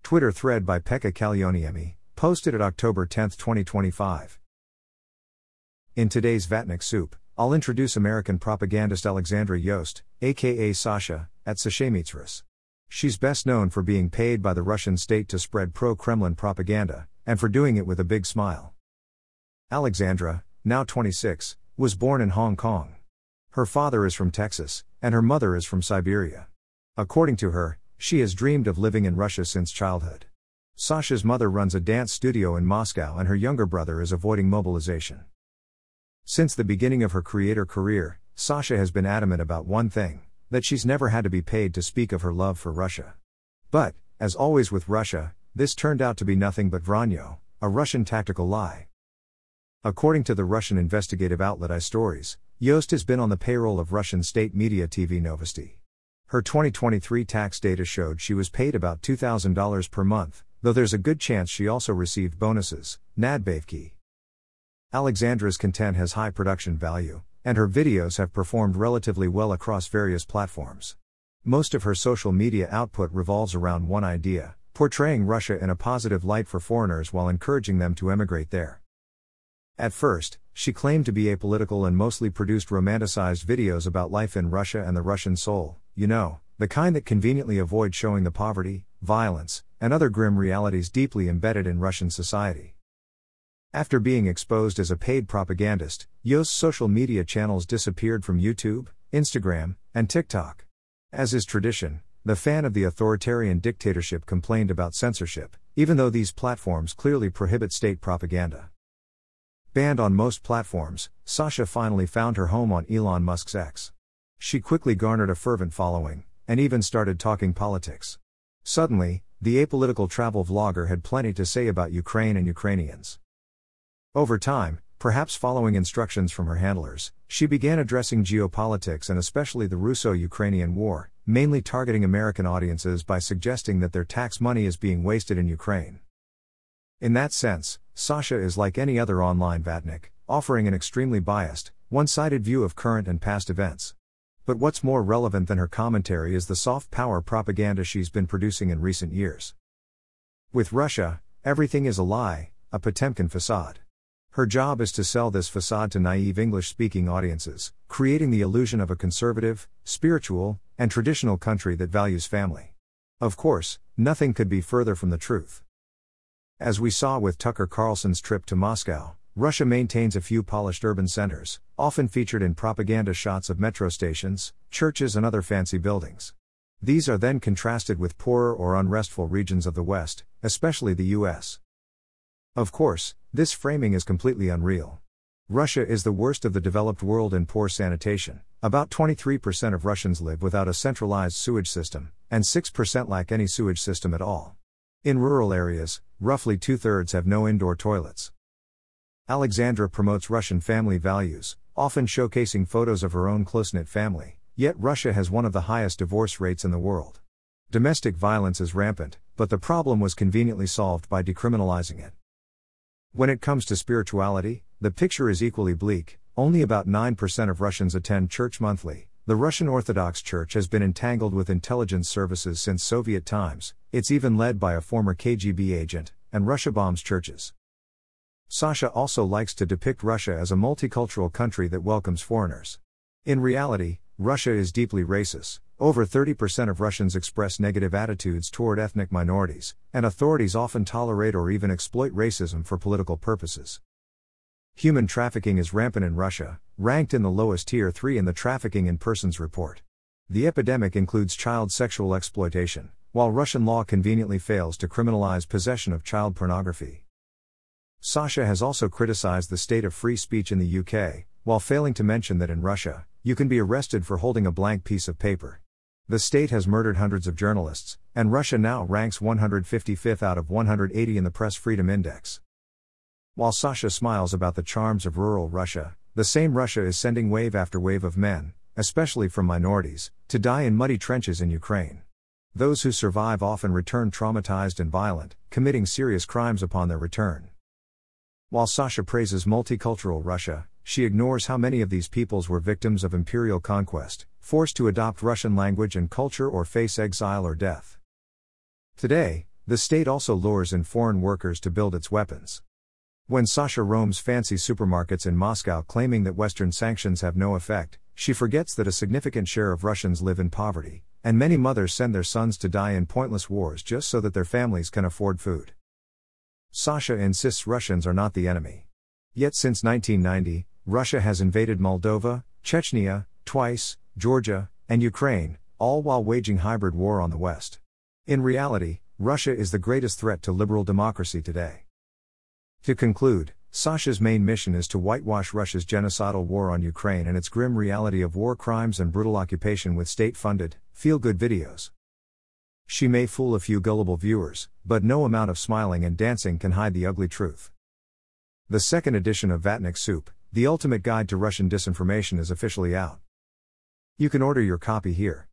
Twitter thread by Pekka Kallioniemi, posted at October 10, 2025. In today's Vatnik Soup, I'll introduce American propagandist Alexandra Yost, aka Sasha, at Sashemitsras. She's best known for being paid by the Russian state to spread pro-Kremlin propaganda, and for doing it with a big smile. Alexandra, now 26, was born in Hong Kong. Her father is from Texas, and her mother is from Siberia. According to her, she has dreamed of living in Russia since childhood. Sasha's mother runs a dance studio in Moscow and her younger brother is avoiding mobilization. Since the beginning of her creator career, Sasha has been adamant about one thing, that she's never had to be paid to speak of her love for Russia. But, as always with Russia, this turned out to be nothing but vranyo, a Russian tactical lie. According to the Russian investigative outlet iStories, Yost has been on the payroll of Russian state media TV Novosti. Her 2023 tax data showed she was paid about $2,000 per month, though there's a good chance she also received bonuses, nadbavki. Alexandra's content has high production value, and her videos have performed relatively well across various platforms. Most of her social media output revolves around one idea, portraying Russia in a positive light for foreigners while encouraging them to emigrate there. At first, she claimed to be apolitical and mostly produced romanticized videos about life in Russia and the Russian soul, the kind that conveniently avoid showing the poverty, violence, and other grim realities deeply embedded in Russian society. After being exposed as a paid propagandist, Yost's social media channels disappeared from YouTube, Instagram, and TikTok. As is tradition, the fan of the authoritarian dictatorship complained about censorship, even though these platforms clearly prohibit state propaganda. Banned on most platforms, Sasha finally found her home on Elon Musk's X. She quickly garnered a fervent following, and even started talking politics. Suddenly, the apolitical travel vlogger had plenty to say about Ukraine and Ukrainians. Over time, perhaps following instructions from her handlers, she began addressing geopolitics and especially the Russo-Ukrainian War, mainly targeting American audiences by suggesting that their tax money is being wasted in Ukraine. In that sense, Sasha is like any other online Vatnik, offering an extremely biased, one-sided view of current and past events. But what's more relevant than her commentary is the soft power propaganda she's been producing in recent years. With Russia, everything is a lie, a Potemkin facade. Her job is to sell this facade to naive English-speaking audiences, creating the illusion of a conservative, spiritual, and traditional country that values family. Of course, nothing could be further from the truth. As we saw with Tucker Carlson's trip to Moscow, Russia maintains a few polished urban centers, often featured in propaganda shots of metro stations, churches and other fancy buildings. These are then contrasted with poorer or unrestful regions of the West, especially the US. Of course, this framing is completely unreal. Russia is the worst of the developed world in poor sanitation. About 23% of Russians live without a centralized sewage system, and 6% lack any sewage system at all. In rural areas, roughly 2/3 have no indoor toilets. Alexandra promotes Russian family values, often showcasing photos of her own close-knit family, yet Russia has one of the highest divorce rates in the world. Domestic violence is rampant, but the problem was conveniently solved by decriminalizing it. When it comes to spirituality, the picture is equally bleak. Only about 9% of Russians attend church monthly. The Russian Orthodox Church has been entangled with intelligence services since Soviet times. It's even led by a former KGB agent, and Russia bombs churches. Sasha also likes to depict Russia as a multicultural country that welcomes foreigners. In reality, Russia is deeply racist. Over 30% of Russians express negative attitudes toward ethnic minorities, and authorities often tolerate or even exploit racism for political purposes. Human trafficking is rampant in Russia, ranked in the lowest tier 3 in the Trafficking in Persons report. The epidemic includes child sexual exploitation, while Russian law conveniently fails to criminalize possession of child pornography. Sasha has also criticized the state of free speech in the UK, while failing to mention that in Russia, you can be arrested for holding a blank piece of paper. The state has murdered hundreds of journalists, and Russia now ranks 155th out of 180 in the Press Freedom Index. While Sasha smiles about the charms of rural Russia, the same Russia is sending wave after wave of men, especially from minorities, to die in muddy trenches in Ukraine. Those who survive often return traumatized and violent, committing serious crimes upon their return. While Sasha praises multicultural Russia, she ignores how many of these peoples were victims of imperial conquest, forced to adopt Russian language and culture or face exile or death. Today, the state also lures in foreign workers to build its weapons. When Sasha roams fancy supermarkets in Moscow claiming that Western sanctions have no effect, she forgets that a significant share of Russians live in poverty, and many mothers send their sons to die in pointless wars just so that their families can afford food. Sasha insists Russians are not the enemy. Yet since 1990, Russia has invaded Moldova, Chechnya, twice, Georgia, and Ukraine, all while waging hybrid war on the West. In reality, Russia is the greatest threat to liberal democracy today. To conclude, Sasha's main mission is to whitewash Russia's genocidal war on Ukraine and its grim reality of war crimes and brutal occupation with state-funded, feel-good videos. She may fool a few gullible viewers, but no amount of smiling and dancing can hide the ugly truth. The second edition of Vatnik Soup, The Ultimate Guide to Russian Disinformation, is officially out. You can order your copy here.